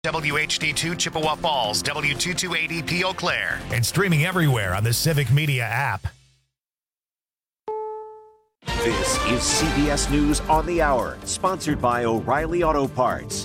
WHD2 Chippewa Falls, W228EP Eau Claire, and streaming everywhere on the Civic Media app. This is CBS News on the Hour, sponsored by O'Reilly Auto Parts.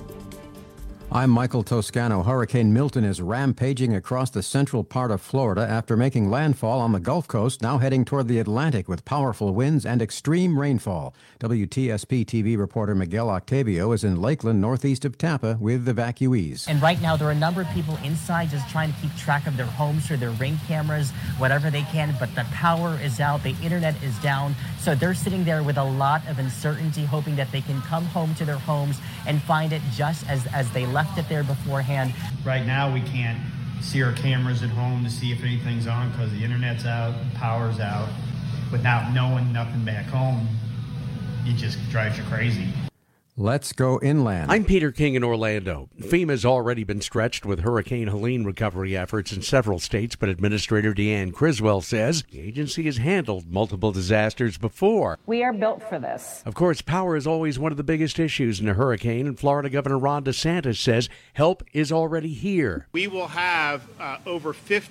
I'm Michael Toscano. Hurricane Milton is rampaging across the central part of Florida after making landfall on the Gulf Coast, now heading toward the Atlantic with powerful winds and extreme rainfall. WTSP TV reporter Miguel Octavio is in Lakeland, northeast of Tampa, with evacuees. And right now, there are a number of people inside just trying to keep track of their homes through their Ring cameras, whatever they can, but the power is out, the internet is down, so they're sitting there with a lot of uncertainty, hoping that they can come home to their homes and find it just as they left it there beforehand. Right now, we can't see our cameras at home to see if anything's on because the internet's out, power's out. Without knowing nothing back home, it just drives you crazy. Let's go inland. I'm Peter King in Orlando. FEMA's already been stretched with Hurricane Helene recovery efforts in several states, but Administrator Deanne Criswell says the agency has handled multiple disasters before. We are built for this. Of course, power is always one of the biggest issues in a hurricane, and Florida Governor Ron DeSantis says help is already here. We will have over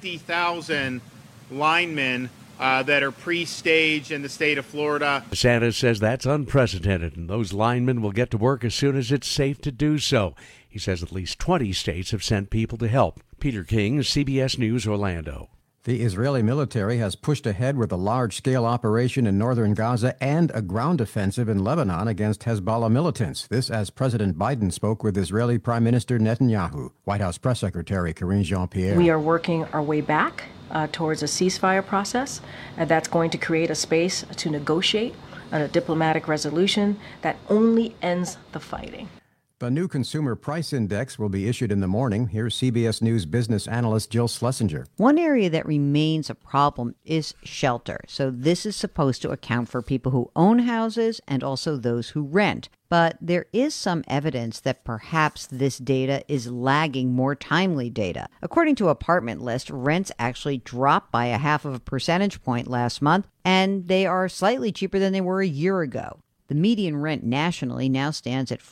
50,000 linemen that are pre-staged in the state of Florida. DeSantis says that's unprecedented, and those linemen will get to work as soon as it's safe to do so. He says at least 20 states have sent people to help. Peter King, CBS News, Orlando. The Israeli military has pushed ahead with a large-scale operation in northern Gaza and a ground offensive in Lebanon against Hezbollah militants. This as President Biden spoke with Israeli Prime Minister Netanyahu. White House Press Secretary Karine Jean-Pierre. We are working our way back towards a ceasefire process that's going to create a space to negotiate a diplomatic resolution that only ends the fighting. The new Consumer Price Index will be issued in the morning. Here's CBS News business analyst Jill Schlesinger. One area that remains a problem is shelter. So this is supposed to account for people who own houses and also those who rent. But there is some evidence that perhaps this data is lagging more timely data. According to Apartment List, rents actually dropped by 0.5 percentage point last month, and they are slightly cheaper than they were a year ago. The median rent nationally now stands at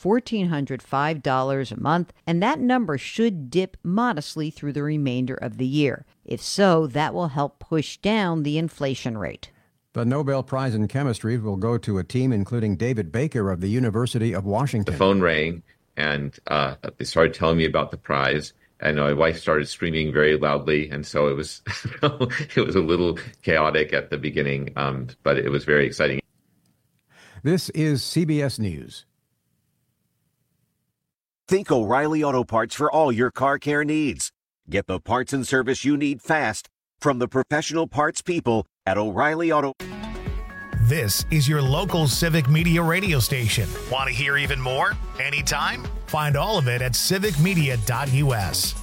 $1,405 a month, and that number should dip modestly through the remainder of the year. If so, that will help push down the inflation rate. The Nobel Prize in Chemistry will go to a team including David Baker of the University of Washington. The phone rang, and they started telling me about the prize. And my wife started screaming very loudly, and so it was it was a little chaotic at the beginning, but it was very exciting. This is CBS News. Think O'Reilly Auto Parts for all your car care needs. Get the parts and service you need fast from the professional parts people at O'Reilly Auto. This is your local Civic Media radio station. Want to hear even more? Anytime? Find all of it at civicmedia.us.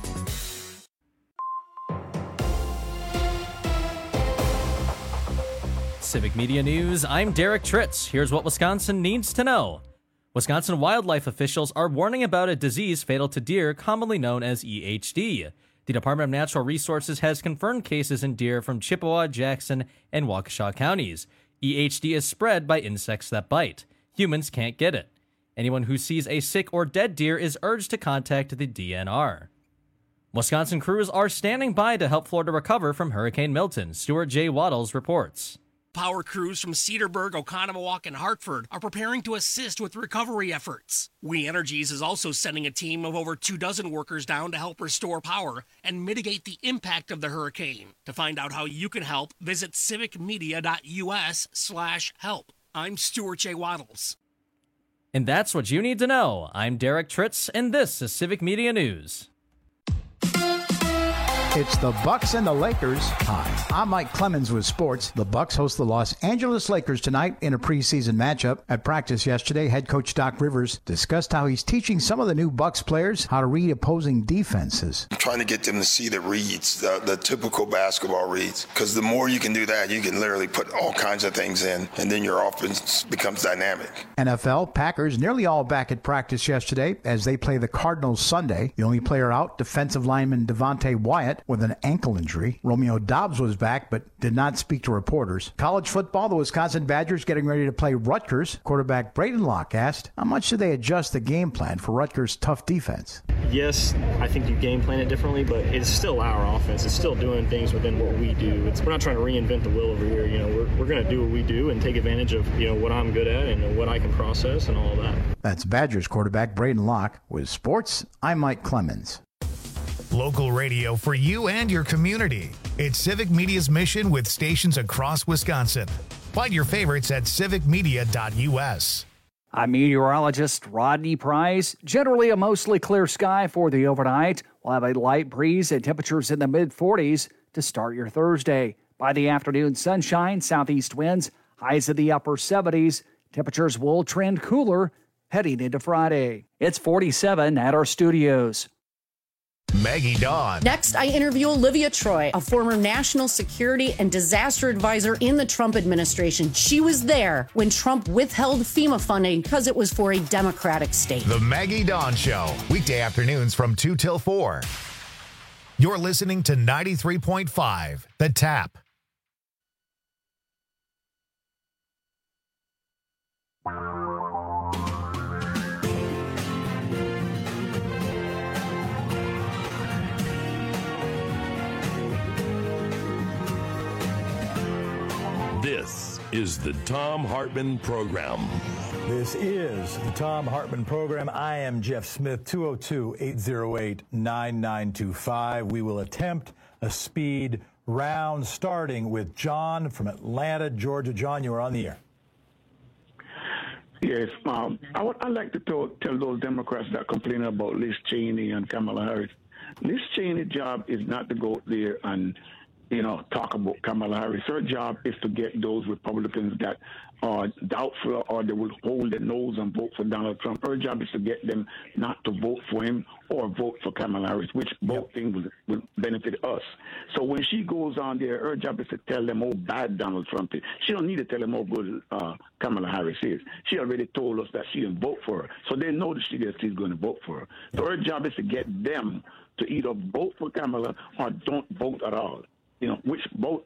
Civic Media News, I'm Derek Tritz. Here's what Wisconsin needs to know. Wisconsin wildlife officials are warning about a disease fatal to deer commonly known as EHD. The Department of Natural Resources has confirmed cases in deer from Chippewa, Jackson, and Waukesha counties. EHD is spread by insects that bite. Humans can't get it. Anyone who sees a sick or dead deer is urged to contact the DNR. Wisconsin crews are standing by to help Florida recover from Hurricane Milton. Stuart J. Waddles reports. Power crews from Cedarburg, Oconomowoc, and Hartford are preparing to assist with recovery efforts. We Energies is also sending a team of over 24 workers down to help restore power and mitigate the impact of the hurricane. To find out how you can help, visit civicmedia.us/help. I'm Stuart J. Waddles. And that's what you need to know. I'm Derek Tritz, and this is Civic Media News. It's the Bucks and the Lakers. Hi, I'm Mike Clemens with sports. The Bucks host the Los Angeles Lakers tonight in a preseason matchup. At practice yesterday, head coach Doc Rivers discussed how he's teaching some of the new Bucks players how to read opposing defenses. I'm trying to get them to see the reads, the typical basketball reads, because the more you can do that, you can literally put all kinds of things in, and then your offense becomes dynamic. NFL, Packers nearly all back at practice yesterday as they play the Cardinals Sunday. The only player out, defensive lineman Devontae Wyatt, met with an ankle injury. Romeo Doubs was back but did not speak to reporters. College football, the Wisconsin Badgers getting ready to play Rutgers. Quarterback Braden Locke asked, how much do they adjust the game plan for Rutgers' tough defense? Yes, I think you game plan it differently, but it's still our offense. It's still doing things within what we do. We're not trying to reinvent the wheel over here. We're going to do what we do and take advantage of what I'm good at and what I can process and all of that. That's Badgers quarterback Braden Locke. With sports, I'm Mike Clemens. Local radio for you and your community. It's Civic Media's mission with stations across Wisconsin. Find your favorites at civicmedia.us. I'm meteorologist Rodney Price. Generally a mostly clear sky for the overnight. We'll have a light breeze and temperatures in the mid-40s to start your Thursday. By the afternoon, sunshine, southeast winds, highs in the upper 70s. Temperatures will trend cooler heading into Friday. It's 47 at our studios. Maggie Dawn. Next, I interview Olivia Troy, a former national security and disaster advisor in the Trump administration. She was there when Trump withheld FEMA funding because it was for a Democratic state. The Maggie Dawn Show, weekday afternoons from 2 till 4. You're listening to 93.5, The Tap. This is the Thom Hartmann Program. This is the Thom Hartmann Program. I am Jeff Smith, 202-808-9925. We will attempt a speed round starting with John from Atlanta, Georgia. John, you are on the air. Yes, I'd like to tell those Democrats that complain about Liz Cheney and Kamala Harris. Liz Cheney's job is not to go there and talk about Kamala Harris. Her job is to get those Republicans that are doubtful or they will hold their nose and vote for Donald Trump. Her job is to get them not to vote for him or vote for Kamala Harris, which both things will benefit us. So when she goes on there, her job is to tell them how bad Donald Trump is. She don't need to tell them how good Kamala Harris is. She already told us that she didn't vote for her. So they know that she's going to vote for her. So her job is to get them to either vote for Kamala or don't vote at all. Which both,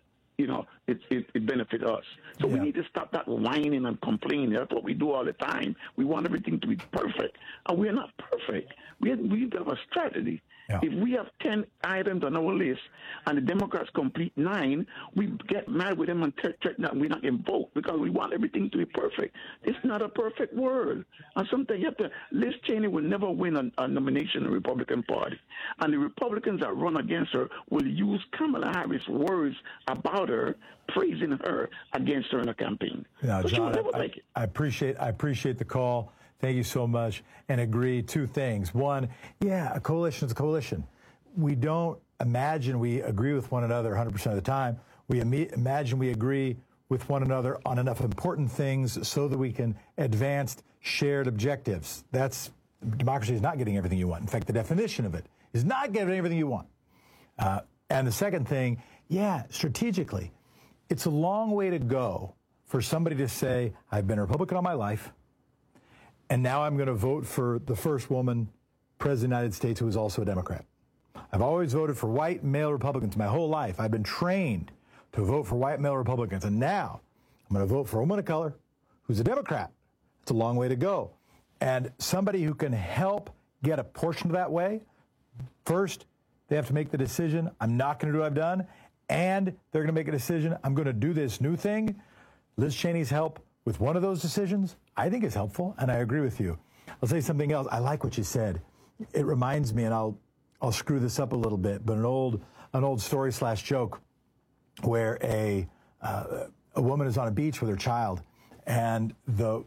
it benefits us. So we need to stop that whining and complaining. That's what we do all the time. We want everything to be perfect. And we're not perfect. We have a strategy. Yeah. If we have 10 items on our list and the Democrats complete 9, we get mad with them and threaten that we're not going to vote because we want everything to be perfect. It's not a perfect world. And sometimes Liz Cheney will never win a nomination in the Republican Party. And the Republicans that run against her will use Kamala Harris' words about her, praising her against her in a campaign. Now, so John, I appreciate the call. Thank you so much, and agree 2 things. One, a coalition is a coalition. We don't imagine we agree with one another 100% of the time. We imagine we agree with one another on enough important things so that we can advance shared objectives. Democracy is not getting everything you want. In fact, the definition of it is not getting everything you want. And the second thing, strategically, it's a long way to go for somebody to say, I've been a Republican all my life, and now I'm going to vote for the first woman president of the United States who is also a Democrat. I've always voted for white male Republicans my whole life. I've been trained to vote for white male Republicans. And now I'm going to vote for a woman of color who's a Democrat. It's a long way to go. And somebody who can help get a portion of that way, first, they have to make the decision, I'm not going to do what I've done, and they're going to make a decision, I'm going to do this new thing. Liz Cheney's help with one of those decisions, I think is helpful, and I agree with you. I'll say something else. I like what you said. It reminds me, and I'll screw this up a little bit, but an old story / joke where a woman is on a beach with her child, and the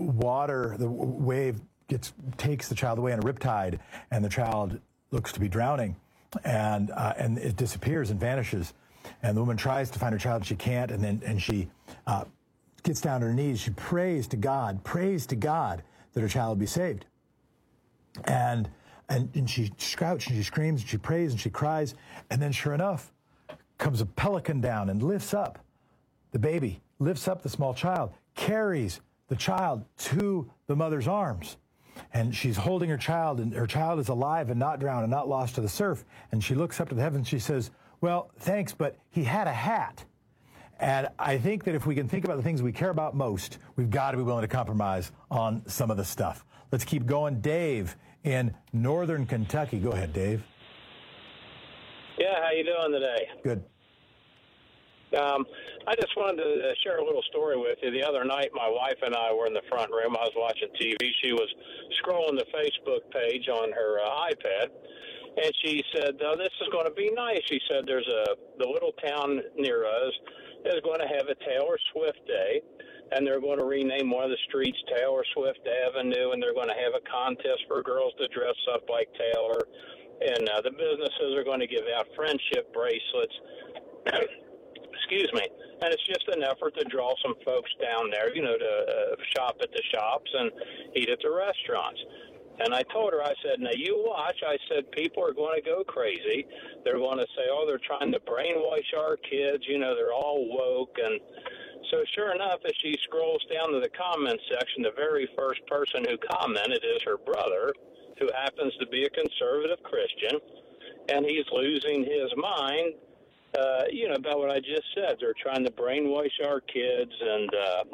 wave takes the child away in a riptide, and the child looks to be drowning, and it disappears and vanishes. And the woman tries to find her child, and she can't, and she gets down on her knees. She prays to God that her child will be saved. And she shouts, and she screams, and she prays, and she cries. And then sure enough, comes a pelican down and lifts up the baby, lifts up the small child, carries the child to the mother's arms. and she's holding her child, and her child is alive and not drowned and not lost to the surf. And she looks up to the heavens. She says, well, thanks, but he had a hat. And I think that if we can think about the things we care about most, we've got to be willing to compromise on some of the stuff. Let's keep going. Dave in northern Kentucky. Go ahead, Dave. Yeah, how you doing today? Good. I just wanted to share a little story with you. The other night, my wife and I were in the front room. I was watching TV. She was scrolling the Facebook page on her iPad, and she said, this is going to be nice. She said the little town near us is going to have a Taylor Swift Day, and they're going to rename one of the streets Taylor Swift Avenue, and they're going to have a contest for girls to dress up like Taylor, and the businesses are going to give out friendship bracelets. Excuse me. And it's just an effort to draw some folks down there, to shop at the shops and eat at the restaurants. And I told her, I said, now you watch. I said, people are going to go crazy. They're going to say, they're trying to brainwash our kids. They're all woke. And so sure enough, as she scrolls down to the comment section, the very first person who commented is her brother, who happens to be a conservative Christian. And he's losing his mind. About what I just said. They're trying to brainwash our kids and,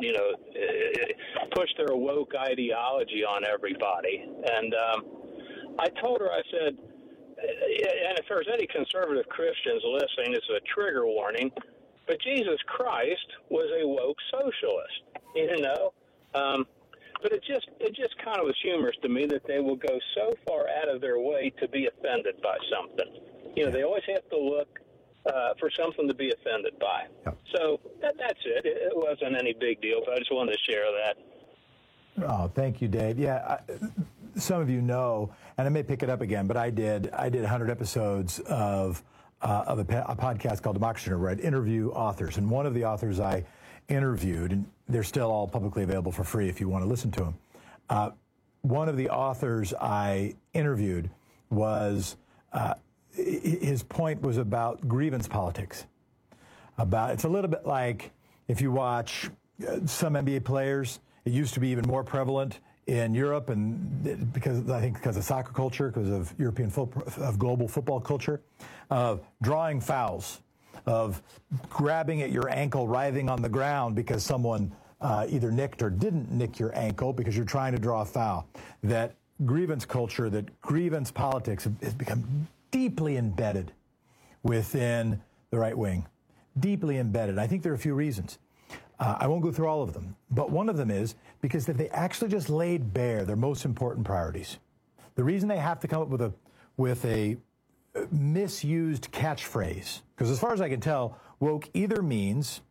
push their woke ideology on everybody. And I told her, I said, and if there's any conservative Christians listening, it's a trigger warning, but Jesus Christ was a woke socialist, But it just kind of was humorous to me that they will go so far out of their way to be offended by something. They always have to look for something to be offended by. Yep. So that's it. It wasn't any big deal, but I just wanted to share that. Oh, thank you, Dave. Yeah, some of you know, and I may pick it up again, but I did 100 episodes of a podcast called Democracy, where I'd interview authors. And one of the authors I interviewed, and they're still all publicly available for free if you want to listen to them. One of the authors I interviewed was... his point was about grievance politics. It's a little bit like if you watch some NBA players, it used to be even more prevalent in Europe, and because of soccer culture, because of of global football culture, of drawing fouls, of grabbing at your ankle, writhing on the ground because someone either nicked or didn't nick your ankle because you're trying to draw a foul. That grievance culture, that grievance politics has become deeply embedded within the right wing. Deeply embedded. I think there are a few reasons. I won't go through all of them, but one of them is because they actually just laid bare their most important priorities. The reason they have to come up with a misused catchphrase, because as far as I can tell, woke either means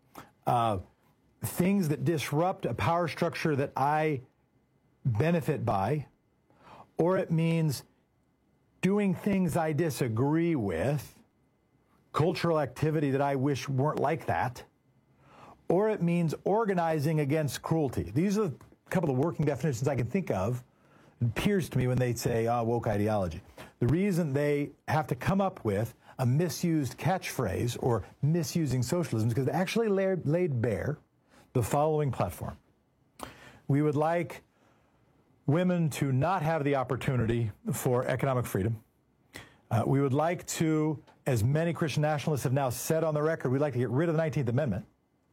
things that disrupt a power structure that I benefit by, or it means doing things I disagree with, cultural activity that I wish weren't like that, or it means organizing against cruelty. These are a couple of working definitions I can think of. It appears to me when they say woke ideology. The reason they have to come up with a misused catchphrase or misusing socialism is because they actually laid bare the following platform. We would like women to not have the opportunity for economic freedom. We would like to, as many Christian nationalists have now said on the record, we'd like to get rid of the 19th Amendment.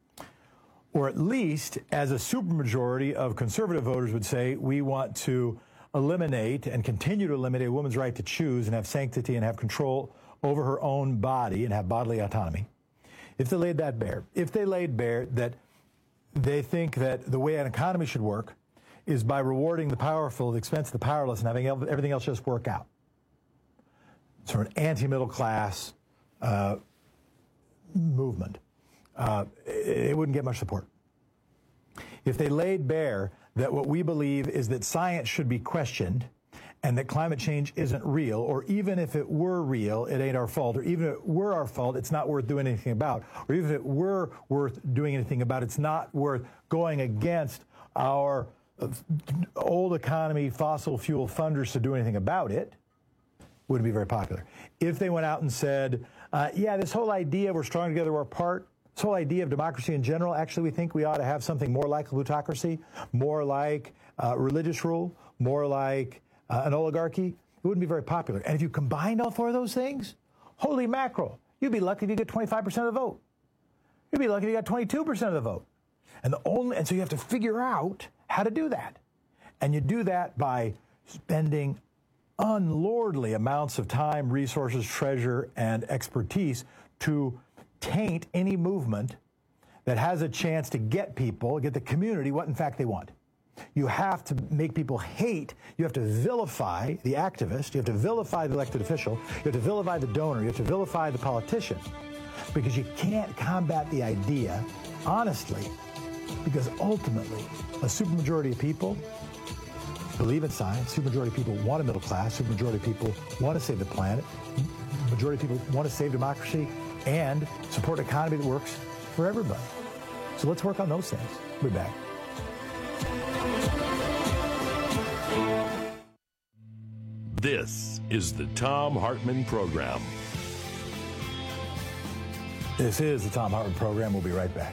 Or at least, as a supermajority of conservative voters would say, we want to eliminate and continue to eliminate a woman's right to choose and have sanctity and have control over her own body and have bodily autonomy. If they laid that bare, if they laid bare that they think that the way an economy should work is by rewarding the powerful at the expense of the powerless and having everything else just work out. Sort of an anti-middle class movement. It wouldn't get much support. If they laid bare that what we believe is that science should be questioned and that climate change isn't real, or even if it were real, it ain't our fault, or even if it were our fault, it's not worth doing anything about, or even if it were worth doing anything about, it's not worth going against our old economy, fossil fuel funders to do anything about it, wouldn't be very popular. If they went out and said, this whole idea we're strong together, we're apart, This whole idea of democracy in general, actually, we think we ought to have something more like a plutocracy, more like religious rule, more like an oligarchy. It wouldn't be very popular. And if you combined all four of those things, holy mackerel, you'd be lucky if you get 25% of the vote. You'd be lucky if you got 22% of the vote. And so you have to figure out how to do that. And you do that by spending unlordly amounts of time, resources, treasure, and expertise to taint any movement that has a chance to get the community what in fact they want. You have to make people hate. You have to vilify the activist. You have to vilify the elected official. You have to vilify the donor. You have to vilify the politician. Because you can't combat the idea, honestly, because ultimately a supermajority of people believe in science. Supermajority of people want a middle class. Supermajority of people want to save the planet. Majority of people want to save democracy and support an economy that works for everybody. So let's work on those things. We'll be back. This is the Thom Hartmann Program. This is the Thom Hartmann Program. We'll be right back.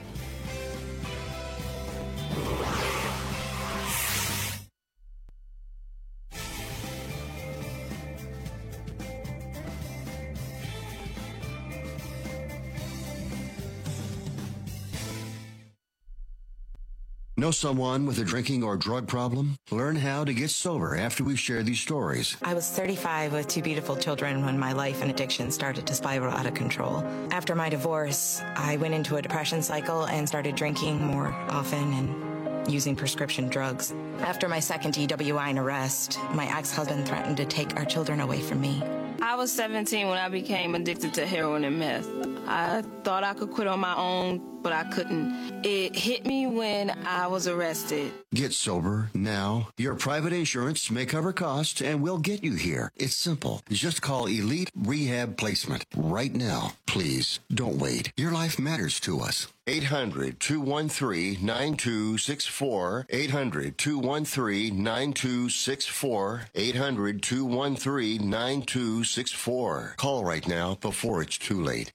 Know someone with a drinking or drug problem? Learn how to get sober after we share these stories. I was 35 with two beautiful children when my life and addiction started to spiral out of control. After my divorce, I went into a depression cycle and started drinking more often and using prescription drugs. After my second DWI and arrest, my ex-husband threatened to take our children away from me. I was 17 when I became addicted to heroin and meth. I thought I could quit on my own, but I couldn't. It hit me when I was arrested. Get sober now. Your private insurance may cover costs and we'll get you here. It's simple. Just call Elite Rehab Placement right now. Please don't wait. Your life matters to us. 800-213-9264. 800-213-9264. 800-213-9264. Call right now before it's too late.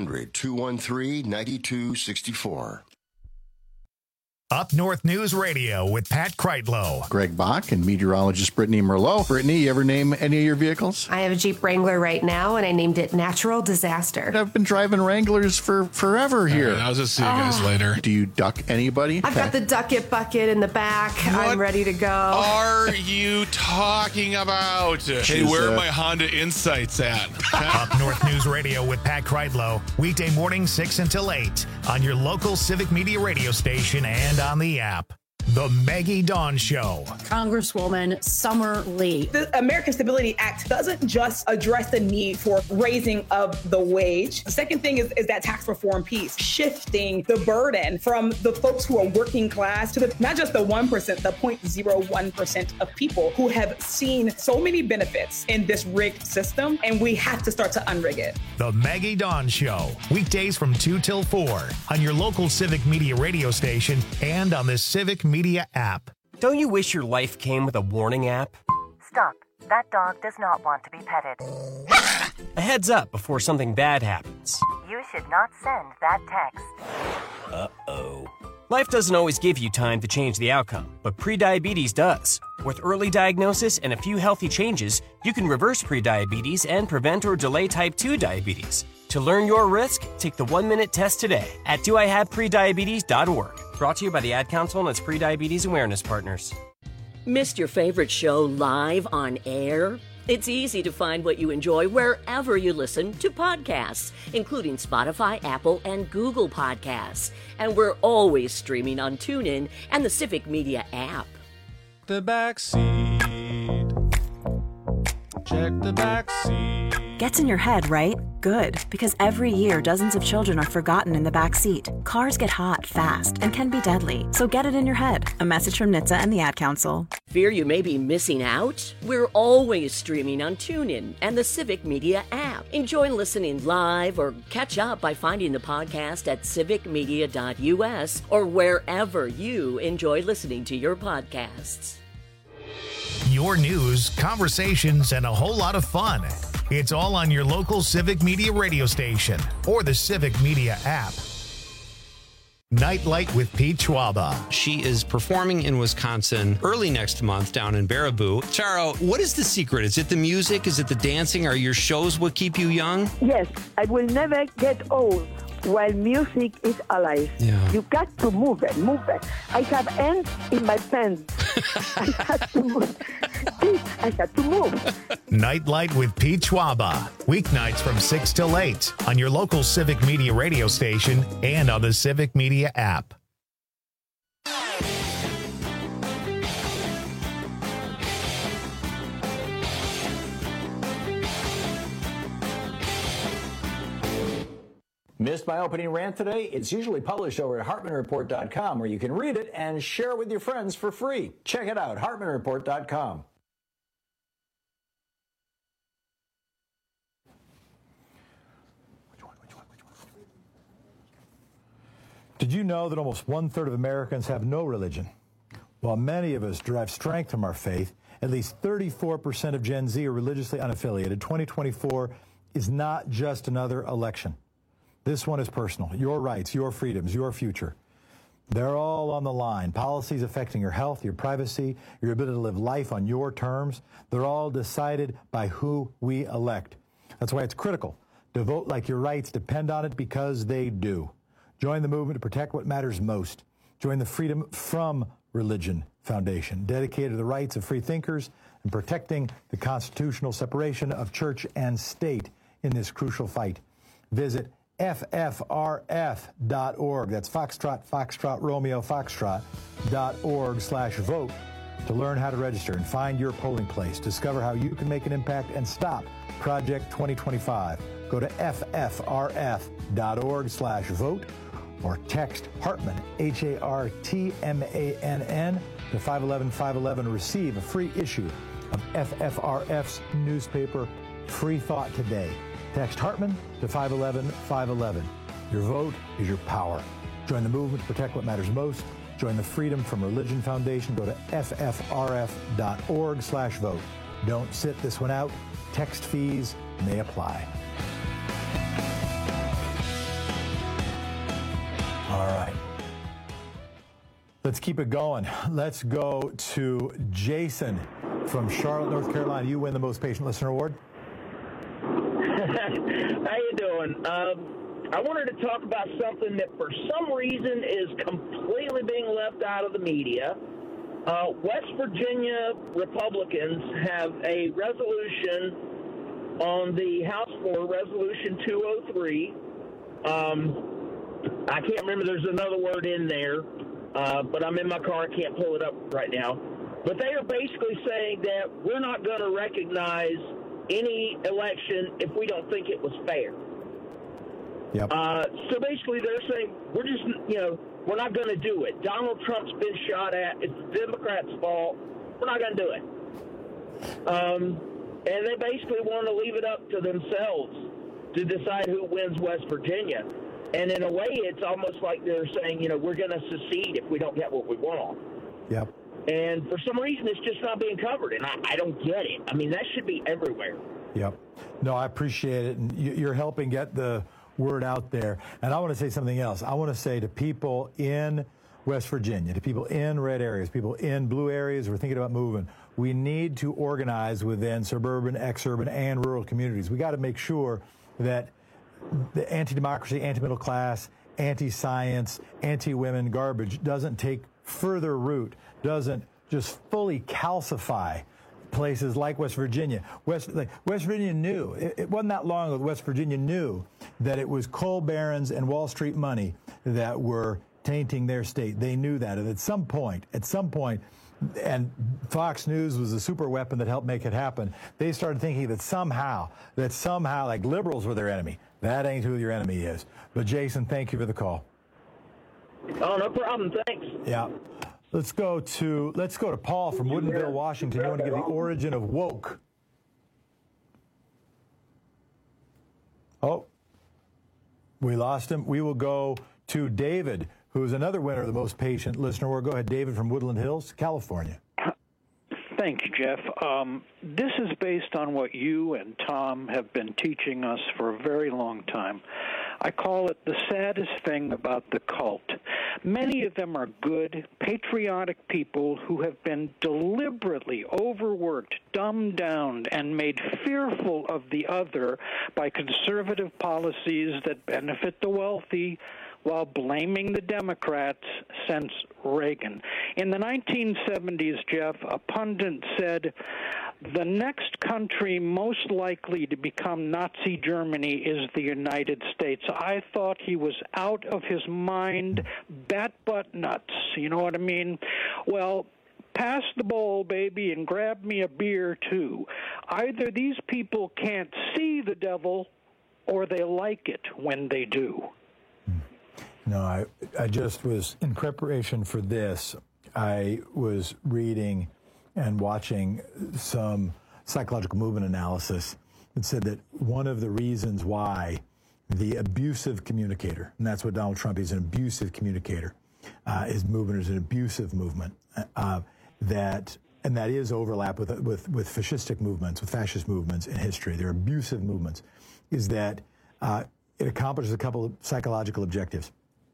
800-213-9264. Up North News Radio with Pat Kreitlow. Greg Bach and meteorologist Brittany Merlot. Brittany, you ever name any of your vehicles? I have a Jeep Wrangler right now, and I named it Natural Disaster. I've been driving Wranglers for forever here. Right, I'll just see you guys later. Do you duck anybody? I've got the Duck It bucket in the back. What I'm ready to go. are you talking about? Hey, where are my Honda Insights at? Up North News Radio with Pat Kreitlow. Weekday morning 6 until 8 on your local Civic Media radio station and on the app. The Maggie Dawn Show. Congresswoman Summer Lee. The American Stability Act doesn't just address the need for raising of the wage. The second thing is that tax reform piece, shifting the burden from the folks who are working class to not just the 1%, the 0.01% of people who have seen so many benefits in this rigged system, and we have to start to unrig it. The Maggie Dawn Show. Weekdays from 2 till 4 on your local Civic Media radio station and on the Civic Media app. Don't you wish your life came with a warning app? Stop. That dog does not want to be petted. A heads up before something bad happens. You should not send that text. Uh-oh. Life doesn't always give you time to change the outcome, but prediabetes does. With early diagnosis and a few healthy changes, you can reverse prediabetes and prevent or delay type 2 diabetes. To learn your risk, take the 1-minute test today at doihaveprediabetes.org. Brought to you by the Ad Council and its Prediabetes Awareness Partners. Missed your favorite show live on air? It's easy to find what you enjoy wherever you listen to podcasts, including Spotify, Apple, and Google Podcasts. And we're always streaming on TuneIn and the Civic Media app. The back seat. Check the back seat. Gets in your head, right? Good, because every year dozens of children are forgotten in the back seat. Cars get hot fast and can be deadly, so get it in your head. A message from NHTSA and the Ad Council. Fear you may be missing out? We're always streaming on TuneIn and the Civic Media app. Enjoy listening live or catch up by finding the podcast at civicmedia.us or wherever you enjoy listening to your podcasts. Your news, conversations, and a whole lot of fun. It's all on your local Civic Media radio station or the Civic Media app. Nightlight with Pete Schwaba. She is performing in Wisconsin early next month down in Baraboo. Charo, what is the secret? Is it the music? Is it the dancing? Are your shows what keep you young? Yes, I will never get old while music is alive. Yeah. You got to move it. I have ants in my pants. I have to move. Nightlight with Pete Schwaba. Weeknights from 6 till 8 on your local Civic Media radio station and on the Civic Media app. Missed my opening rant today? It's usually published over at HartmanReport.com, where you can read it and share it with your friends for free. Check it out, HartmanReport.com. Did you know that almost 1/3 of Americans have no religion? While many of us derive strength from our faith, at least 34% of Gen Z are religiously unaffiliated. 2024 is not just another election. This one is personal. Your rights, your freedoms, your future. They're all on the line. Policies affecting your health, your privacy, your ability to live life on your terms. They're all decided by who we elect. That's why it's critical to vote like your rights depend on it, because they do. Join the movement to protect what matters most. Join the Freedom from Religion Foundation, dedicated to the rights of free thinkers and protecting the constitutional separation of church and state in this crucial fight. Visit ffrf.org. That's Foxtrot, Romeo, Foxtrot.org/vote to learn how to register and find your polling place. Discover how you can make an impact and stop Project 2025. Go to ffrf.org/vote or text Hartman, HARTMANN, to 511-511 to receive a free issue of FFRF's newspaper, Free Thought Today. Text Hartman to 511-511. Your vote is your power. Join the movement to protect what matters most. Join the Freedom from Religion Foundation. Go to ffrf.org/vote. Don't sit this one out. Text fees may apply. All right. Let's keep it going. Let's go to Jason from Charlotte, North Carolina. You win the Most Patient Listener Award. How you doing? I wanted to talk about something that for some reason is completely being left out of the media. West Virginia Republicans have a resolution on the House floor, Resolution 203. I can't remember, there's another word in there, but I'm in my car, I can't pull it up right now. But they are basically saying that we're not going to recognize any election if we don't think it was fair. Yep. So basically they're saying we're just, we're not going to do it. Donald Trump's been shot at. It's the Democrats' fault. We're not going to do it. And they basically want to leave it up to themselves to decide who wins West Virginia. And in a way, it's almost like they're saying, we're going to secede if we don't get what we want. Yep. And for some reason, it's just not being covered, and I don't get it. I mean, that should be everywhere. Yep. No, I appreciate it, and you're helping get the word out there. And I want to say something else. I want to say to people in West Virginia, to people in red areas, people in blue areas who are thinking about moving, we need to organize within suburban, exurban, and rural communities. We got to make sure that the anti-democracy, anti-middle class, anti-science, anti-women garbage doesn't take further root, doesn't just fully calcify places like West Virginia. West Virginia knew, it wasn't that long ago, West Virginia knew that it was coal barons and Wall Street money that were tainting their state. They knew that. And at some point, and Fox News was a super weapon that helped make it happen, they started thinking that somehow, like liberals were their enemy. That ain't who your enemy is. But Jason, thank you for the call. Oh, no problem. Thanks. Yeah. Let's go to Paul from Woodinville, Washington. You want to give the origin of woke. Oh, we lost him. We will go to David, who is another winner of the Most Patient Listener Award. Go ahead, David from Woodland Hills, California. Thank you, Jeff. This is based on what you and Tom have been teaching us for a very long time. I call it the saddest thing about the cult. Many of them are good, patriotic people who have been deliberately overworked, dumbed down, and made fearful of the other by conservative policies that benefit the wealthy, while blaming the Democrats since Reagan. In the 1970s, Jeff, a pundit said, the next country most likely to become Nazi Germany is the United States. I thought he was out of his mind, bat butt nuts. You know what I mean? Well, pass the bowl, baby, and grab me a beer, too. Either these people can't see the devil or they like it when they do. No, I just was, in preparation for this, I was reading and watching some psychological movement analysis that said that one of the reasons why the abusive communicator, and that's what Donald Trump is, an abusive communicator, his movement is an abusive movement, that is overlap with fascistic movements, with fascist movements in history. They're abusive movements, is that it accomplishes a couple of psychological objectives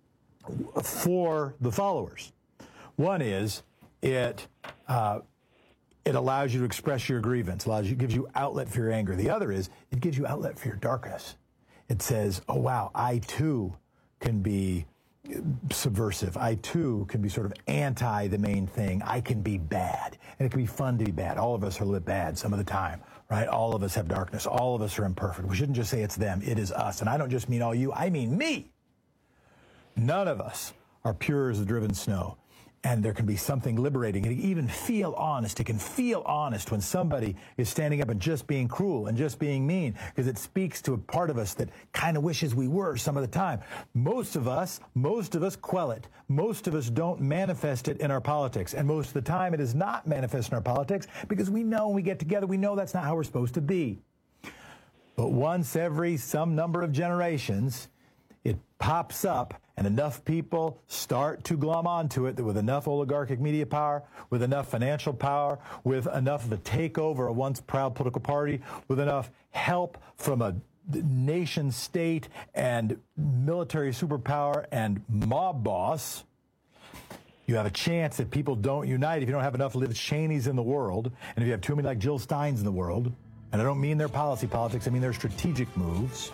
for the followers. One is it allows you to express your grievance, gives you outlet for your anger. The other is it gives you outlet for your darkness. It says, oh, wow, I too can be subversive. I too can be sort of anti the main thing. I can be bad. And it can be fun to be bad. All of us are a little bit bad some of the time, right? All of us have darkness. All of us are imperfect. We shouldn't just say it's them. It is us. And I don't just mean all you. I mean me. None of us are pure as the driven snow. And there can be something liberating. And it can even feel honest. It can feel honest when somebody is standing up and just being cruel and just being mean, because it speaks to a part of us that kind of wishes we were some of the time. Most of us quell it. Most of us don't manifest it in our politics. And most of the time it is not manifest in our politics because we know when we get together, we know that's not how we're supposed to be. But once every some number of generations, it pops up, and enough people start to glom onto it, that with enough oligarchic media power, with enough financial power, with enough of the takeover of once proud political party, with enough help from a nation state and military superpower and mob boss, you have a chance that people don't unite if you don't have enough Liz Cheneys in the world, and if you have too many like Jill Steins in the world, and I don't mean their politics, I mean their strategic moves,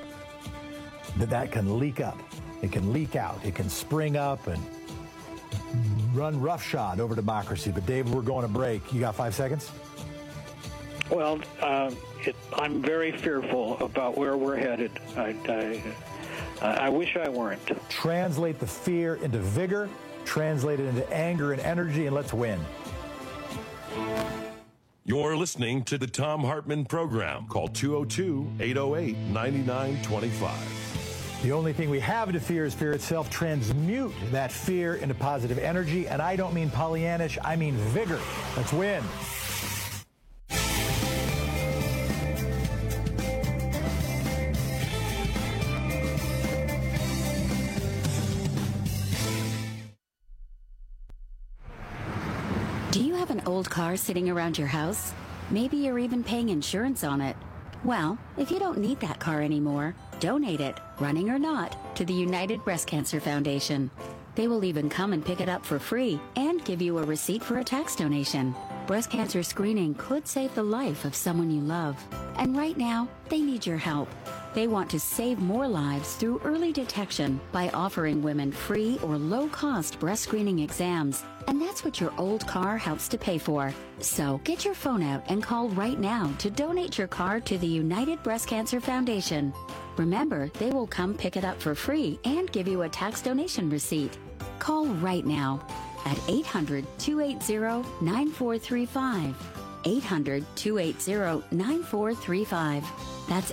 that can leak up. It can leak out. It can spring up and run roughshod over democracy. But, Dave, we're going to break. You got 5 seconds? Well, I'm very fearful about where we're headed. I wish I weren't. Translate the fear into vigor. Translate it into anger and energy, and let's win. You're listening to the Thom Hartmann Program. Call 202-808-9925. The only thing we have to fear is fear itself. Transmute that fear into positive energy. And I don't mean Pollyannish, I mean vigor. Let's win. Do you have an old car sitting around your house? Maybe you're even paying insurance on it. Well, if you don't need that car anymore, donate it, running or not, to the United Breast Cancer Foundation. They will even come and pick it up for free and give you a receipt for a tax donation. Breast cancer screening could save the life of someone you love. And right now, they need your help. They want to save more lives through early detection by offering women free or low-cost breast screening exams. And that's what your old car helps to pay for. So get your phone out and call right now to donate your car to the United Breast Cancer Foundation. Remember, they will come pick it up for free and give you a tax donation receipt. Call right now at 800-280-9435. 800-280-9435. That's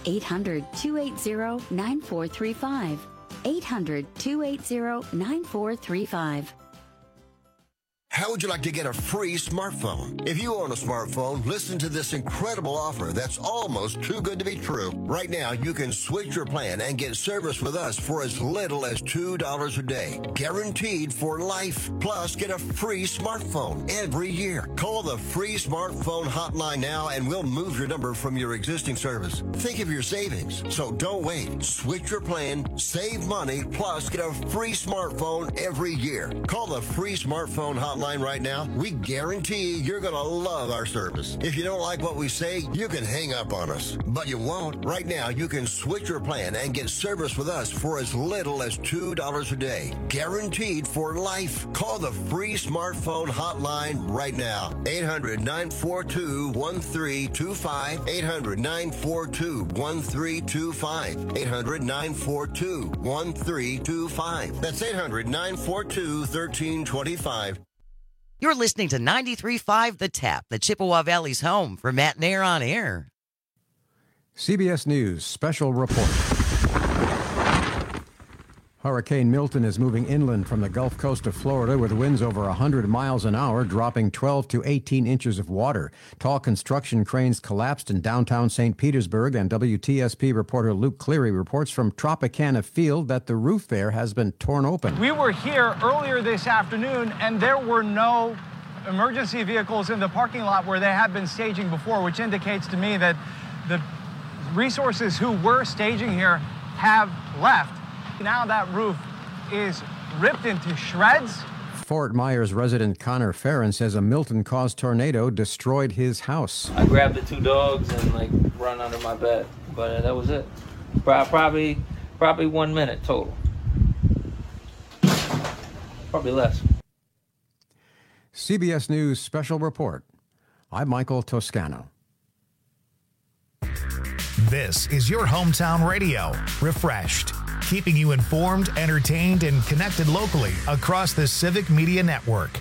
800-280-9435. 800-280-9435. How would you like to get a free smartphone? If you own a smartphone, listen to this incredible offer that's almost too good to be true. Right now, you can switch your plan and get service with us for as little as $2 a day. Guaranteed for life. Plus, get a free smartphone every year. Call the free smartphone hotline now and we'll move your number from your existing service. Think of your savings. So don't wait. Switch your plan, save money, plus get a free smartphone every year. Call the free smartphone hotline right now. We guarantee you're going to love our service. If you don't like what we say, you can hang up on us. But you won't. Right now, you can switch your plan and get service with us for as little as $2 a day. Guaranteed for life. Call the free smartphone hotline right now. 800-942-1325. 800-942-1325. 800-942-1325. That's 800-942-1325. You're listening to 93.5 The Tap, the Chippewa Valley's home for Matt Nair on Air. CBS News Special Report. Hurricane Milton is moving inland from the Gulf Coast of Florida with winds over 100 miles an hour, dropping 12 to 18 inches of water. Tall construction cranes collapsed in downtown St. Petersburg, and WTSP reporter Luke Cleary reports from Tropicana Field that the roof there has been torn open. We were here earlier this afternoon, and there were no emergency vehicles in the parking lot where they had been staging before, which indicates to me that the resources who were staging here have left. Now that roof is ripped into shreds. Fort Myers resident Connor Farron says a Milton-caused tornado destroyed his house. I grabbed the two dogs and run under my bed, but that was it. Probably 1 minute total. Probably less. CBS News Special Report. I'm Michael Toscano. This is your hometown radio, Refreshed, keeping you informed, entertained, and connected locally across the Civic Media Network.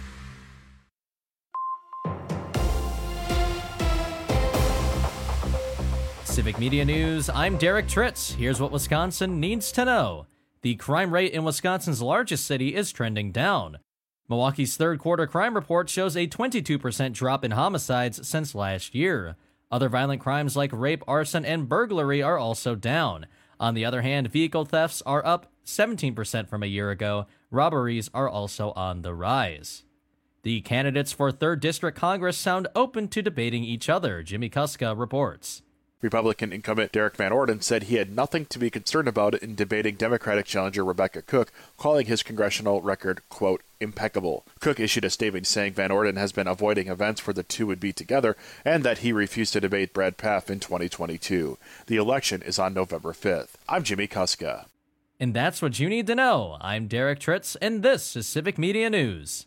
Civic Media News, I'm Derek Tritz. Here's what Wisconsin needs to know. The crime rate in Wisconsin's largest city is trending down. Milwaukee's third quarter crime report shows a 22% drop in homicides since last year. Other violent crimes like rape, arson, and burglary are also down. On the other hand, vehicle thefts are up 17% from a year ago. Robberies are also on the rise. The candidates for 3rd District Congress sound open to debating each other, Jimmy Kuska reports. Republican incumbent Derek Van Orden said he had nothing to be concerned about in debating Democratic challenger Rebecca Cook, calling his congressional record, quote, impeccable. Cook issued a statement saying Van Orden has been avoiding events where the two would be together and that he refused to debate Brad Pfaff in 2022. The election is on November 5th. I'm Jimmy Kuska. And that's what you need to know. I'm Derek Tritz, and this is Civic Media News.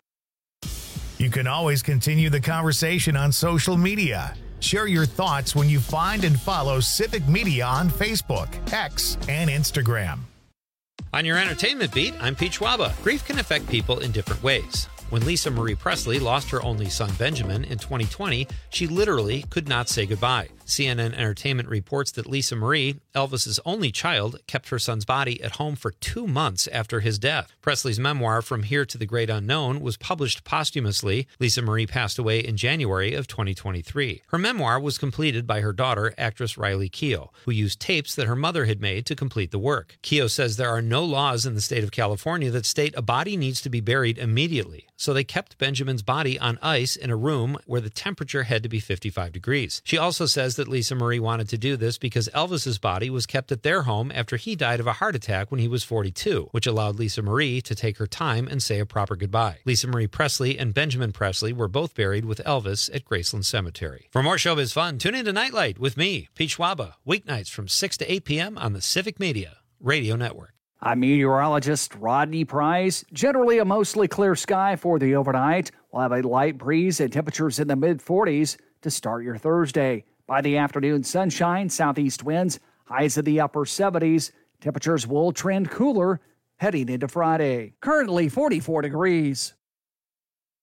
You can always continue the conversation on social media. Share your thoughts when you find and follow Civic Media on Facebook, X, and Instagram. On your entertainment beat, I'm Pete Schwaba. Grief can affect people in different ways. When Lisa Marie Presley lost her only son Benjamin in 2020, she literally could not say goodbye. CNN Entertainment reports that Lisa Marie, Elvis's only child, kept her son's body at home for 2 months after his death. Presley's memoir, From Here to the Great Unknown, was published posthumously. Lisa Marie passed away in January of 2023. Her memoir was completed by her daughter, actress Riley Keough, who used tapes that her mother had made to complete the work. Keough says there are no laws in the state of California that state a body needs to be buried immediately, so they kept Benjamin's body on ice in a room where the temperature had to be 55 degrees. She also says that Lisa Marie wanted to do this because Elvis's body was kept at their home after he died of a heart attack when he was 42, which allowed Lisa Marie to take her time and say a proper goodbye. Lisa Marie Presley and Benjamin Presley were both buried with Elvis at Graceland Cemetery. For more showbiz fun, tune into Nightlight with me, Pete Schwaba, weeknights from 6 to 8 p.m. on the Civic Media Radio Network. I'm meteorologist Rodney Price. Generally a mostly clear sky for the overnight. We'll have a light breeze and temperatures in the mid-40s to start your Thursday. By the afternoon, sunshine, southeast winds, highs in the upper 70s. Temperatures will trend cooler heading into Friday. Currently 44 degrees.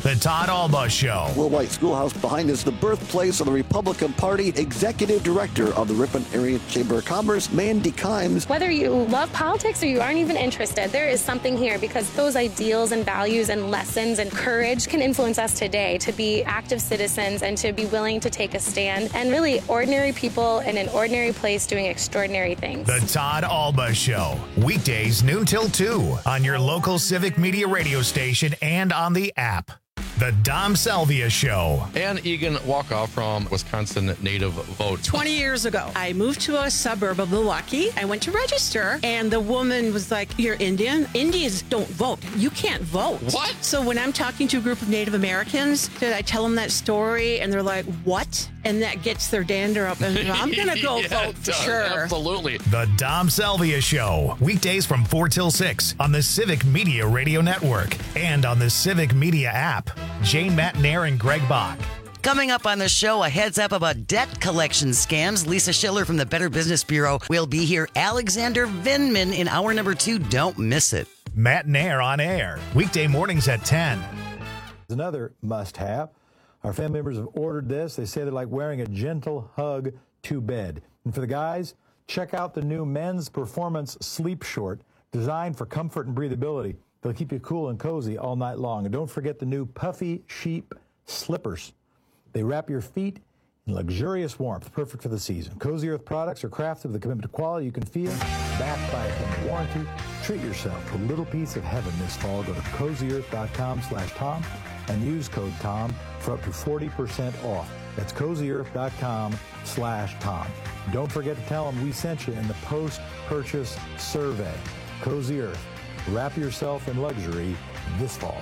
The Todd Alba Show. Will White Schoolhouse behind is the birthplace of the Republican Party. Executive Director of the Ripon Area Chamber of Commerce, Mandy Kimes. Whether you love politics or you aren't even interested, there is something here because those ideals and values and lessons and courage can influence us today to be active citizens and to be willing to take a stand and really ordinary people in an ordinary place doing extraordinary things. The Todd Alba Show. Weekdays noon till 2 on your local Civic Media radio station and on the app. The Dom Salvia Show. Ann Egan Walkoff from Wisconsin Native Vote. 20 years ago, I moved to a suburb of Milwaukee. I went to register, and the woman was like, "You're Indian? Indians don't vote. You can't vote." What? So when I'm talking to a group of Native Americans, I tell them that story, and they're like, "What?" And that gets their dander up, and I'm going to go vote for sure. Absolutely. The Dom Salvia Show. Weekdays from 4 till 6 on the Civic Media Radio Network and on the Civic Media app. Jane Matnair and Greg Bach. Coming up on the show, a heads up about debt collection scams. Lisa Schiller from the Better Business Bureau will be here. Alexander Vinman in hour number 2. Don't miss it. Matnair on air. Weekday mornings at 10. Another must-have. Our family members have ordered this. They say they're like wearing a gentle hug to bed. And for the guys, check out the new Men's Performance Sleep Short, designed for comfort and breathability. They'll keep you cool and cozy all night long. And don't forget the new Puffy Sheep Slippers. They wrap your feet in luxurious warmth, perfect for the season. Cozy Earth products are crafted with a commitment to quality you can feel, backed by a 10-year warranty. Treat yourself to a little piece of heaven this fall. Go to cozyearth.com/Tom and use code TOM for up to 40% off. That's cozyearth.com/Tom. Don't forget to tell them we sent you in the post-purchase survey. Cozy Earth. Wrap yourself in luxury this fall.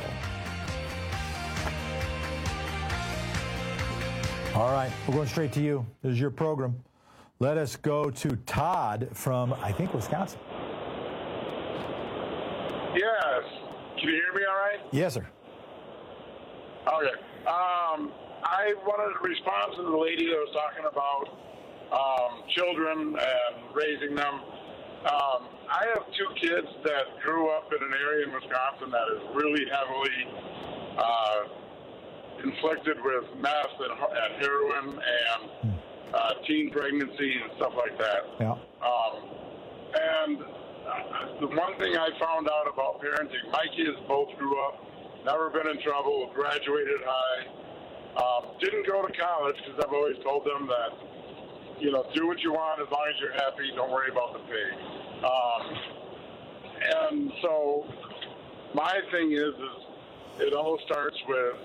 All right, we're going straight to you. This is your program. Let us go to Todd from, I think, Wisconsin. Yes. Can you hear me all right? Yes, sir. Okay. I wanted to respond to the lady that was talking about children and raising them. I have 2 kids that grew up in an area in Wisconsin that is really heavily inflicted with meth and heroin and teen pregnancy and stuff like that. Yeah. And the one thing I found out about parenting, my kids both grew up, never been in trouble, graduated high, didn't go to college because I've always told them that, you know, do what you want as long as you're happy, don't worry about the pay. And so my thing is it all starts with,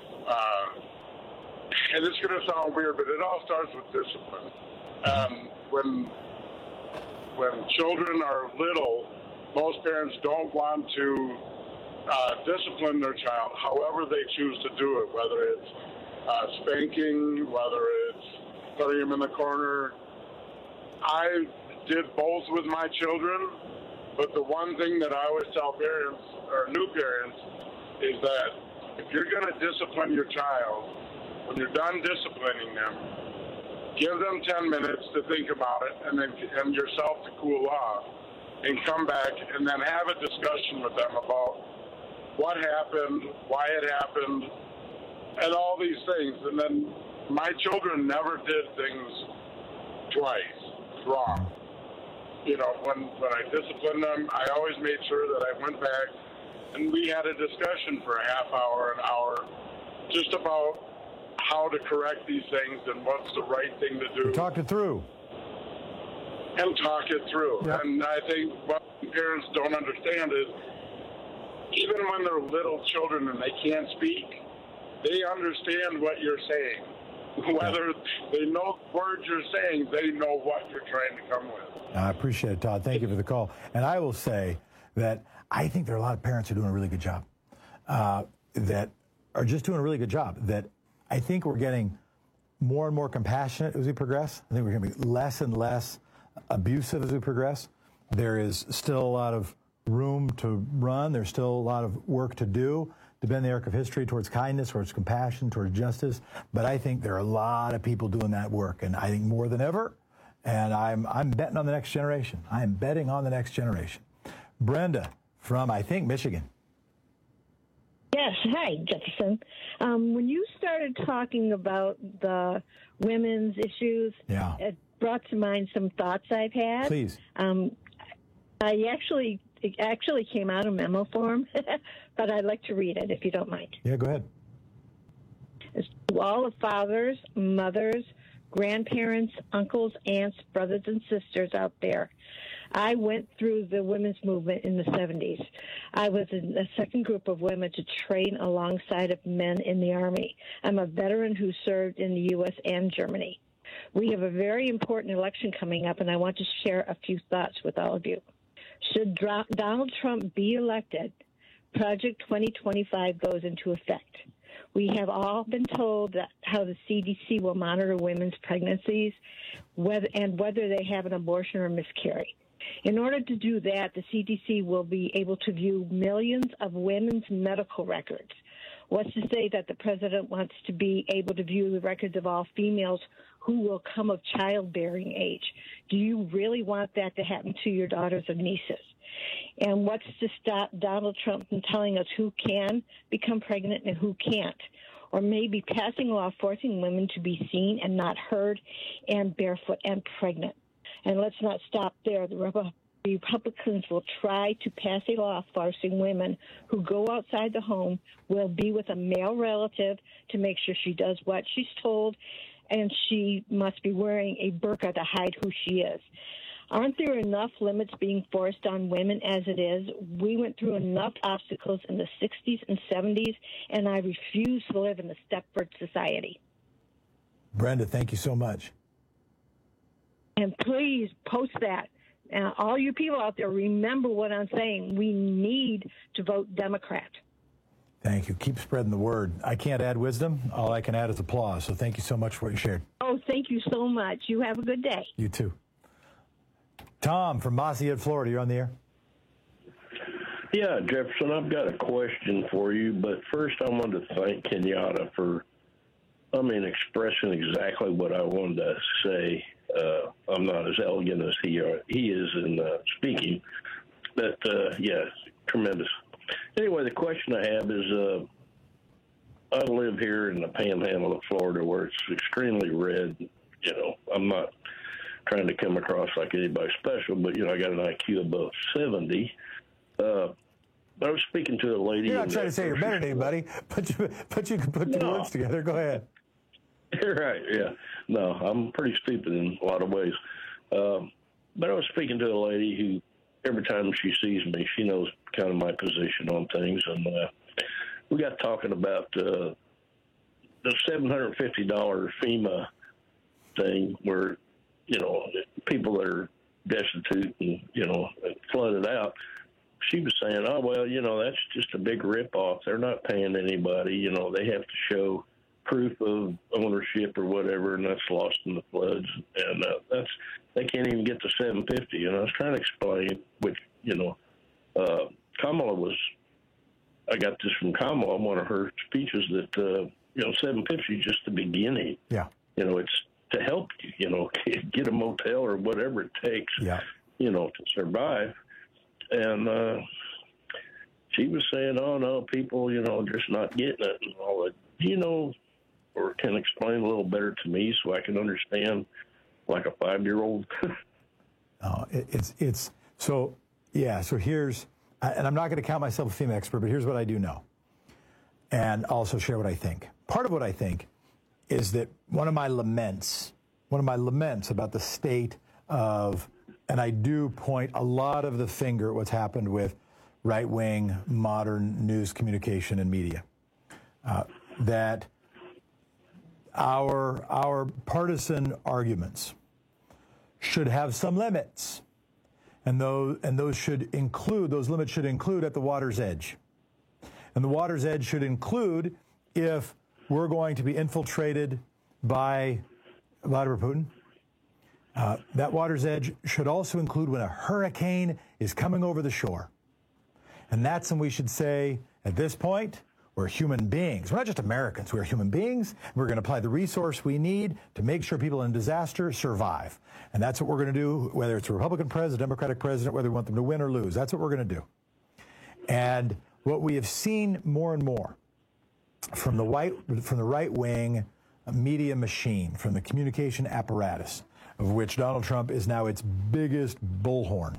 and it's going to sound weird, but it all starts with discipline. When children are little, most parents don't want to discipline their child however they choose to do it, whether it's spanking, whether it's putting them in the corner. I did both with my children, but the one thing that I always tell parents, or new parents, is that if you're going to discipline your child, when you're done disciplining them, give them 10 minutes to think about it and yourself to cool off and come back and then have a discussion with them about what happened, why it happened, and all these things. And then my children never did things twice wrong. You know, when I disciplined them, I always made sure that I went back and we had a discussion for a half hour, an hour, just about how to correct these things and what's the right thing to do. Talk it through. And talk it through. Yep. And I think what parents don't understand is even when they're little children and they can't speak, they understand what you're saying. Whether they know the words you're saying, they know what you're trying to come with. I appreciate it, Todd. Thank you for the call. And I will say that I think there are a lot of parents who are doing a really good job, that are just doing a really good job, that I think we're getting more and more compassionate as we progress. I think we're going to be less and less abusive as we progress. There is still a lot of room to run. There's still a lot of work to do to bend the arc of history towards kindness, towards compassion, towards justice. But I think there are a lot of people doing that work, and I think more than ever. And I'm betting on the next generation. I am betting on the next generation. Brenda from, I think, Michigan. Yes. Hi, Jefferson. When you started talking about the women's issues, it brought to mind some thoughts I've had. Please. It actually came out in memo form, but I'd like to read it if you don't mind. Yeah, go ahead. It's to all the fathers, mothers, grandparents, uncles, aunts, brothers, and sisters out there. I went through the women's movement in the 70s. I was in the second group of women to train alongside of men in the Army. I'm a veteran who served in the U.S. and Germany. We have a very important election coming up, and I want to share a few thoughts with all of you. Should Donald Trump be elected, Project 2025 goes into effect. We have all been told that how the CDC will monitor women's pregnancies whether they have an abortion or miscarry. In order to do that, the CDC will be able to view millions of women's medical records. What's to say that the president wants to be able to view the records of all females who will come of childbearing age? Do you really want that to happen to your daughters or nieces? And what's to stop Donald Trump from telling us who can become pregnant and who can't? Or maybe passing a law forcing women to be seen and not heard and barefoot and pregnant. And let's not stop there. The Republicans will try to pass a law forcing women who go outside the home will be with a male relative to make sure she does what she's told, and she must be wearing a burqa to hide who she is. Aren't there enough limits being forced on women as it is? We went through enough obstacles in the 60s and 70s, and I refuse to live in a Stepford society. Brenda, thank you so much. And please post that. All you people out there, remember what I'm saying. We need to vote Democrat. Thank you. Keep spreading the word. I can't add wisdom. All I can add is applause. So thank you so much for what you shared. Oh, thank you so much. You have a good day. You too. Tom from Mossy Head, Florida. You're on the air. Yeah, Jefferson, I've got a question for you. But first, I wanted to thank Kenyatta for, expressing exactly what I wanted to say. I'm not as elegant as he is in speaking. But, yeah, tremendous. Anyway, the question I have is, I live here in the panhandle of Florida where it's extremely red. I'm not trying to come across like anybody special, but, I got an IQ above 70. I was speaking to a lady. You're not trying to say you're better than anybody, but you can put the words together. Go ahead. You're right, yeah. No, I'm pretty stupid in a lot of ways. But I was speaking to a lady who, every time she sees me, she knows kind of my position on things. And we got talking about the $750 FEMA thing where, people that are destitute and, flooded out. She was saying, oh, well, that's just a big ripoff. They're not paying anybody. They have to show proof of ownership or whatever, and that's lost in the floods. And they can't even get to $750. And I was trying to explain, which, Kamala I got this from Kamala in one of her speeches that, $750 is just the beginning. Yeah. It's to help you, get a motel or whatever it takes, to survive. And she was saying, oh, no, people, just not getting it and all that. Or can explain a little better to me so I can understand like a 5-year-old? Oh, it's so, yeah. So here's, and I'm not going to count myself a female expert, but here's what I do know. And also share what I think. Part of what I think is that one of my laments about the state of, and I do point a lot of the finger at what's happened with right-wing modern news communication and media, that our partisan arguments should have some limits, and those limits should include at the water's edge. And the water's edge should include if we're going to be infiltrated by Vladimir Putin. That water's edge should also include when a hurricane is coming over the shore. And that's when we should say, at this point, we're human beings. We're not just Americans. We're human beings. We're going to apply the resource we need to make sure people in disaster survive. And that's what we're going to do, whether it's a Republican president, Democratic president, whether we want them to win or lose. That's what we're going to do. And what we have seen more and more from the right-wing media machine, from the communication apparatus, of which Donald Trump is now its biggest bullhorn,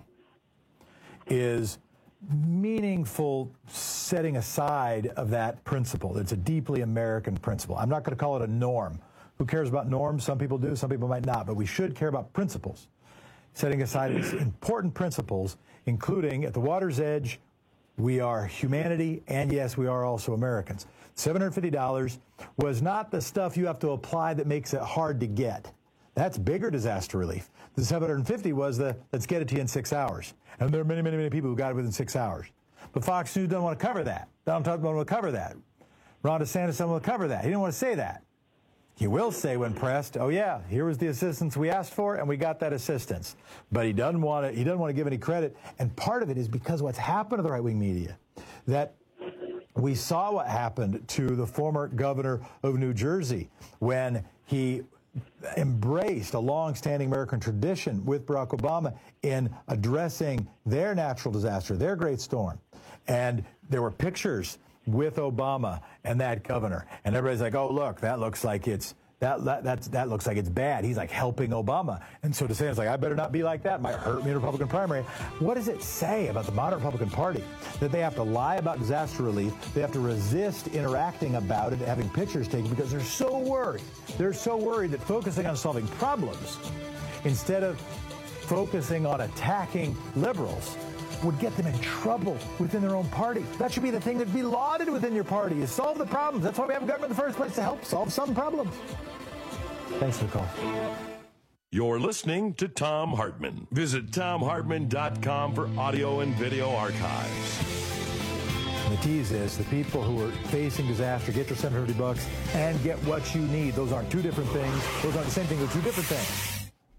is meaningful setting aside of that principle. It's a deeply American principle. I'm not going to call it a norm. Who cares about norms? Some people do, some people might not, but we should care about principles. Setting aside these important principles, including at the water's edge, we are humanity, and yes, we are also Americans. $750 was not the stuff you have to apply that makes it hard to get. That's bigger disaster relief. The $750 was let's get it to you in 6 hours. And there are many, many, many people who got it within 6 hours. But Fox News doesn't want to cover that. Donald Trump doesn't want to cover that. Ron DeSantis doesn't want to cover that. He didn't want to say that. He will say when pressed, oh yeah, here was the assistance we asked for, and we got that assistance. But he doesn't want to give any credit. And part of it is because what's happened to the right-wing media, that we saw what happened to the former governor of New Jersey when he embraced a long-standing American tradition with Barack Obama in addressing their natural disaster, their great storm. And there were pictures with Obama and that governor, and everybody's like, "Oh, look, that looks like it's that looks like it's bad." He's like helping Obama, and so DeSantis like, "I better not be like that. It might hurt me in the Republican primary." What does it say about the modern Republican Party that they have to lie about disaster relief? They have to resist interacting about it, having pictures taken, because they're so worried. They're so worried that focusing on solving problems instead of focusing on attacking liberals would get them in trouble within their own party. That should be the thing that'd be lauded within your party, is solve the problems. That's why we have government in the first place, to help solve some problems. Thanks for the call. You're listening to Thom Hartmann. Visit ThomHartmann.com for audio and video archives. And the tease is the people who are facing disaster, get your $750 and get what you need. Those aren't two different things. Those aren't the same thing. They're two different things.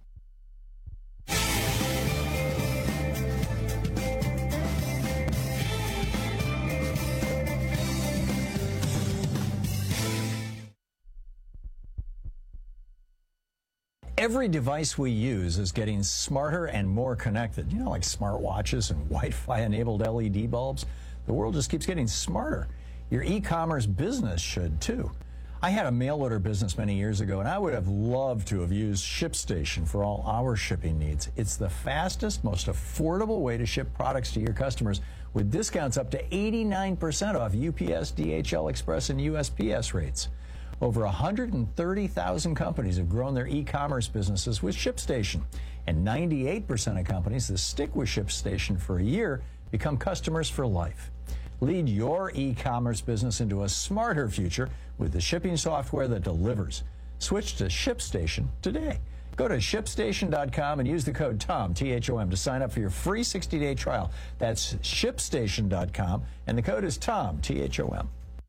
Every device we use is getting smarter and more connected. You know, like smartwatches and Wi-Fi enabled LED bulbs. The world just keeps getting smarter. Your e-commerce business should too. I had a mail order business many years ago, and I would have loved to have used ShipStation for all our shipping needs. It's the fastest, most affordable way to ship products to your customers, with discounts up to 89% off UPS, DHL Express, and USPS rates. Over 130,000 companies have grown their e-commerce businesses with ShipStation, and 98% of companies that stick with ShipStation for a year become customers for life. Lead your e-commerce business into a smarter future with the shipping software that delivers. Switch to ShipStation today. Go to ShipStation.com and use the code TOM, T-H-O-M, to sign up for your free 60-day trial. That's ShipStation.com, and the code is TOM, T-H-O-M.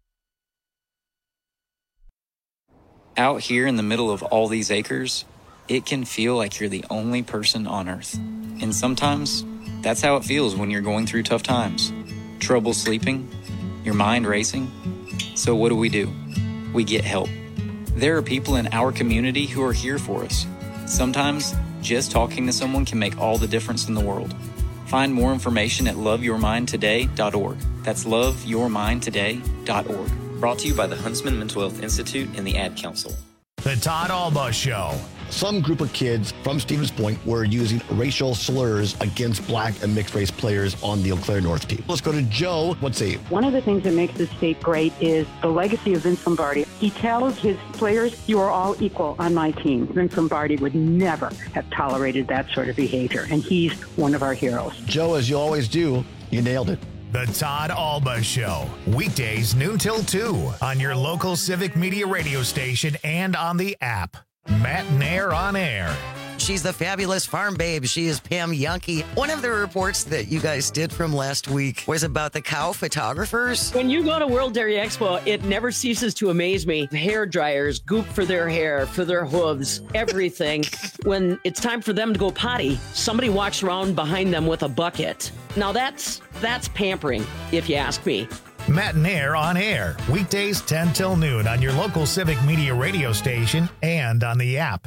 Out here in the middle of all these acres, it can feel like you're the only person on Earth. And sometimes, that's how it feels when you're going through tough times. Trouble sleeping, your mind racing. So what do? We get help. There are people in our community who are here for us. Sometimes, just talking to someone can make all the difference in the world. Find more information at loveyourmindtoday.org. That's loveyourmindtoday.org. Brought to you by the Huntsman Mental Health Institute and the Ad Council. The Todd Alba Show. Some group of kids from Stevens Point were using racial slurs against black and mixed race players on the Eau Claire North team. Let's go to Joe. What's he? One of the things that makes this state great is the legacy of Vince Lombardi. He tells his players, you are all equal on my team. Vince Lombardi would never have tolerated that sort of behavior, and he's one of our heroes. Joe, as you always do, you nailed it. The Todd Alba Show. Weekdays noon till 2 on your local Civic Media radio station and on the app. Matt Nair on air. She's the fabulous farm babe. She is Pam Yankee. One of the reports that you guys did from last week was about the cow photographers. When you go to World Dairy Expo, it never ceases to amaze me. Hair dryers, goop for their hair, for their hooves, everything. When it's time for them to go potty, somebody walks around behind them with a bucket. Now that's pampering, if you ask me. Matt Nair on air. Weekdays 10 till noon on your local Civic Media radio station and on the app.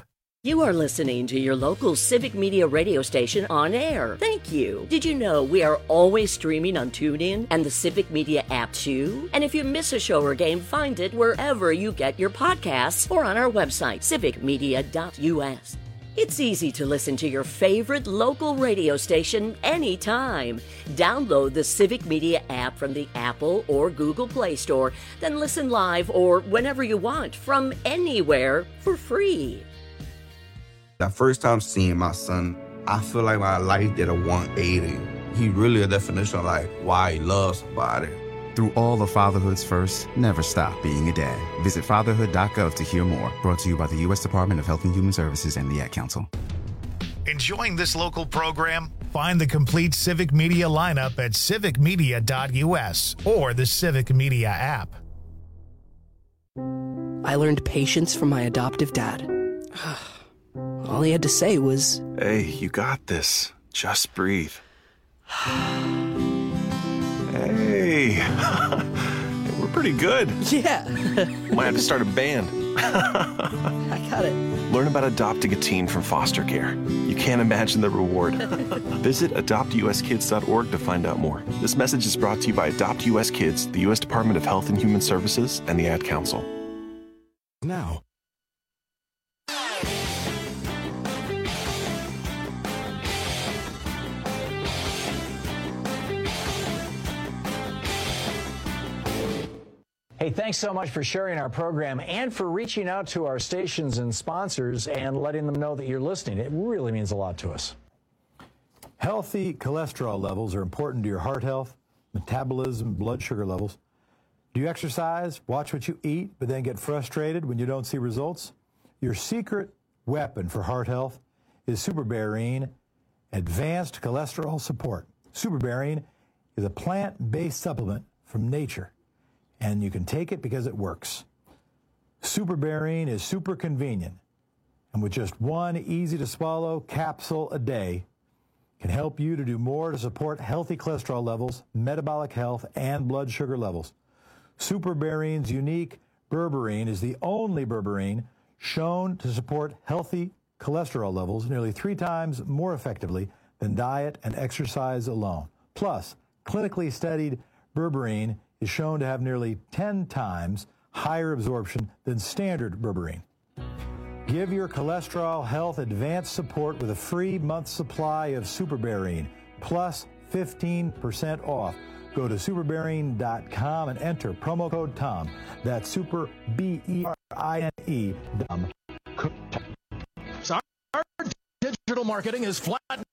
You are listening to your local Civic Media radio station on air. Thank you. Did you know we are always streaming on TuneIn and the Civic Media app too? And if you miss a show or game, find it wherever you get your podcasts or on our website, civicmedia.us. It's easy to listen to your favorite local radio station anytime. Download the Civic Media app from the Apple or Google Play Store, then listen live or whenever you want from anywhere for free. The first time seeing my son, I feel like my life did a 180. He really a definition of like why he loves somebody. Through all of fatherhood's first, never stop being a dad. Visit fatherhood.gov to hear more. Brought to you by the U.S. Department of Health and Human Services and the Ad Council. Enjoying this local program? Find the complete Civic Media lineup at civicmedia.us or the Civic Media app. I learned patience from my adoptive dad. All he had to say was, "Hey, you got this. Just breathe." Hey, we're pretty good. Yeah. Might have to start a band. I got it. Learn about adopting a teen from foster care. You can't imagine the reward. Visit adoptuskids.org to find out more. This message is brought to you by Adopt US Kids, the U.S. Department of Health and Human Services, and the Ad Council. Now. Hey, thanks so much for sharing our program and for reaching out to our stations and sponsors and letting them know that you're listening. It really means a lot to us. Healthy cholesterol levels are important to your heart health, metabolism, blood sugar levels. Do you exercise, watch what you eat, but then get frustrated when you don't see results? Your secret weapon for heart health is SuperBarine Advanced Cholesterol Support. SuperBarine is a plant-based supplement from nature, and you can take it because it works. SuperBarine is super convenient, and with just one easy-to-swallow capsule a day, can help you to do more to support healthy cholesterol levels, metabolic health, and blood sugar levels. SuperBarine's unique berberine is the only berberine shown to support healthy cholesterol levels nearly 3 times more effectively than diet and exercise alone. Plus, clinically studied berberine is shown to have nearly 10 times higher absorption than standard berberine. Give your cholesterol health advanced support with a free month supply of SuperBarine, plus 15% off. Go to superbarine.com and enter promo code TOM. That's super, B-E-R-I-N-E. Our digital marketing is flat.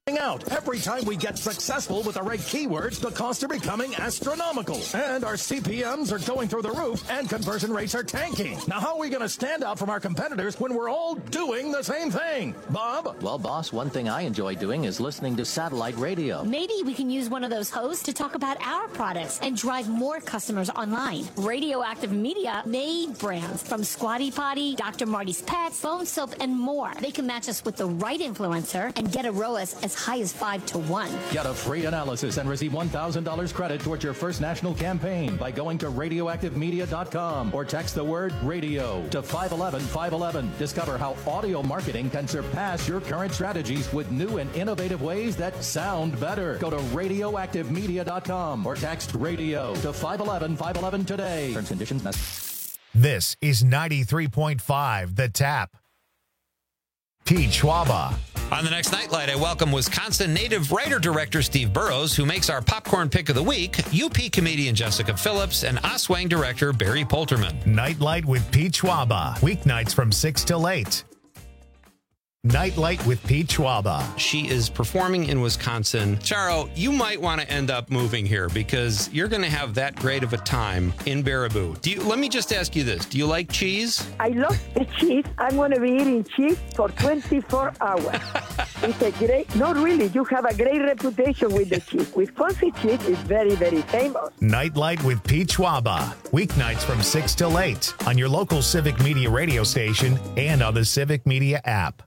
out. Every time we get successful with the right keywords, the costs are becoming astronomical. And our CPMs are going through the roof and conversion rates are tanking. Now, how are we going to stand out from our competitors when we're all doing the same thing? Bob? Well, boss, one thing I enjoy doing is listening to satellite radio. Maybe we can use one of those hosts to talk about our products and drive more customers online. Radioactive Media made brands from Squatty Potty, Dr. Marty's Pets, Phone Soap, and more. They can match us with the right influencer and get a ROAS as high as 5 to 1. Get a free analysis and receive $1,000 credit towards your first national campaign by going to radioactivemedia.com or text the word radio to 511-511. Discover how audio marketing can surpass your current strategies with new and innovative ways that sound better. Go to radioactivemedia.com or text radio to 511-511 today. Terms and conditions necessary. This is 93.5 The Tap. Pete Schwaba. On the next Nightlight, I welcome Wisconsin native writer-director Steve Burrows, who makes our popcorn pick of the week, UP comedian Jessica Phillips, and Oswang director Barry Polterman. Nightlight with Pete Schwaba. Weeknights from 6 till 8. Nightlight with Pete Schwaba. She is performing in Wisconsin. Charo, you might want to end up moving here because you're going to have that great of a time in Baraboo. Let me just ask you this. Do you like cheese? I love the cheese. I'm going to be eating cheese for 24 hours. It's a great, not really, you have a great reputation with the cheese. Wisconsin cheese is very, very famous. Nightlight with Pete Schwaba. Weeknights from 6 till 8 on your local Civic Media radio station and on the Civic Media app.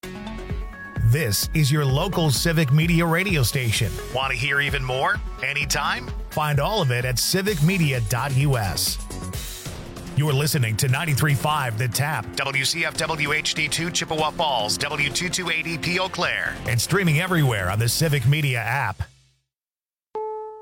This is your local Civic Media radio station. Want to hear even more? Anytime? Find all of it at civicmedia.us. You're listening to 93.5 The Tap, WCFW HD2 Chippewa Falls, W228EP Eau Claire, and streaming everywhere on the Civic Media app.